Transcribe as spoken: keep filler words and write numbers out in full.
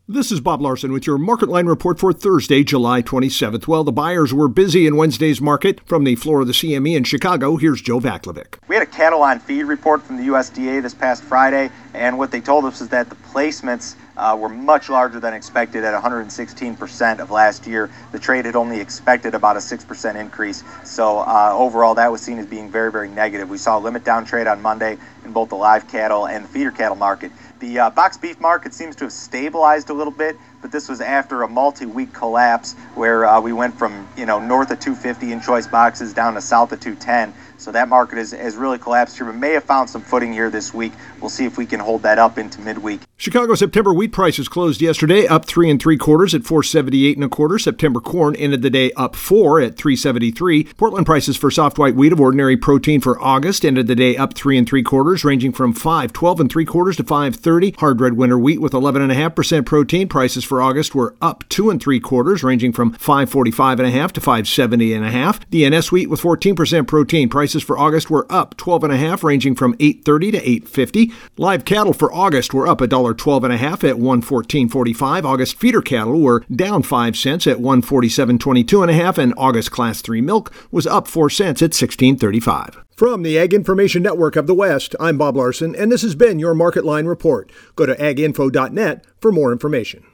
This is Bob Larson with your Market Line report for Thursday, July twenty-seventh. Well, the buyers were busy in Wednesday's market. From the floor of the C M E in Chicago, here's Joe Vaclavic. We had a cattle on feed report from the U S D A this past Friday, and what they told us is that the placements uh, were much larger than expected at one hundred sixteen percent of last year. The trade had only expected about a six percent increase, so uh, overall that was seen as being very, very negative. We saw a limit down trade on Monday in both the live cattle and the feeder cattle market. The uh, box beef market seems to have stabilized a little bit, but this was after a multi-week collapse where uh, we went from, you know, north of two fifty in choice boxes down to south of two ten. So that market has, has really collapsed here, but may have found some footing here this week. We'll see if we can hold that up into midweek. Chicago September wheat prices closed yesterday up three and three quarters at four seventy-eight and a quarter. September corn ended the day up four at three seventy-three. Portland prices for soft white wheat of ordinary protein for August ended the day up three and three quarters, ranging from five twelve and three quarters to five thirty. Hard red winter wheat with eleven and a half percent protein prices for August were up two and three quarters, ranging from five forty-five and a half to five seventy and a half. D N S wheat with fourteen percent protein prices for August were up twelve and a half, ranging from eight thirty to eight fifty. Live cattle for August were up a dollar twelve and a half at one fourteen forty-five. August feeder cattle were down five cents at one forty-seven twenty-two and a half, and August class three milk was up four cents at sixteen thirty-five. From the Ag Information Network of the West, I'm Bob Larson, and this has been your Market Line report. Go to ag info dot net for more information.